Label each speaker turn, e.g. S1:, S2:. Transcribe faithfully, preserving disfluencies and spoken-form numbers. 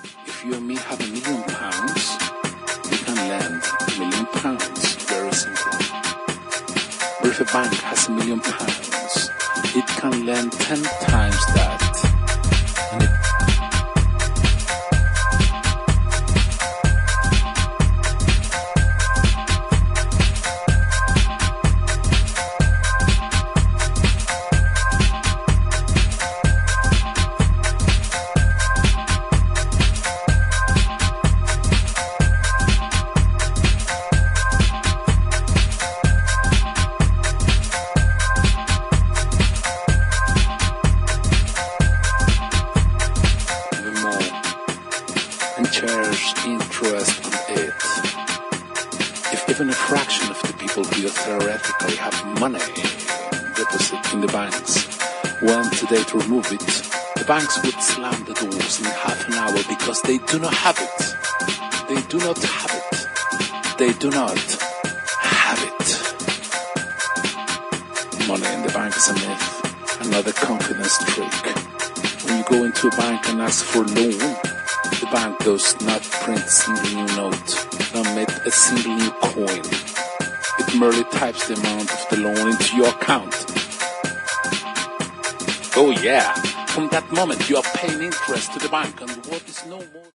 S1: If you and me have a million pounds, we can lend a million pounds, very simply. But if a bank has a million pounds, it can lend ten times that. And it charge interest on it. If even a fraction of the people who theoretically have money deposit in the banks went today to remove it, the banks would slam the doors in half an hour because they do not have it. They do not have it. They do not have it. Money in the bank is a myth, another confidence trick. When you go into a bank and ask for a loan, the bank does not print a single new note, nor emit a single new coin. It merely types the amount of the loan into your account. Oh yeah, from that moment you are paying interest to the bank, and what is no more